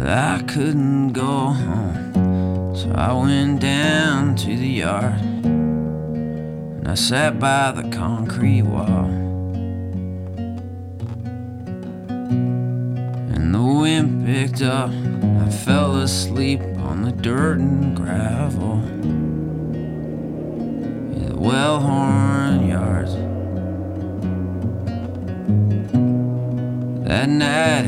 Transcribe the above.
I couldn't go home, so I went down to the yard and I sat by the concrete wall. And the wind picked up, I fell asleep on the dirt and gravel in the Wellhorn yards. That night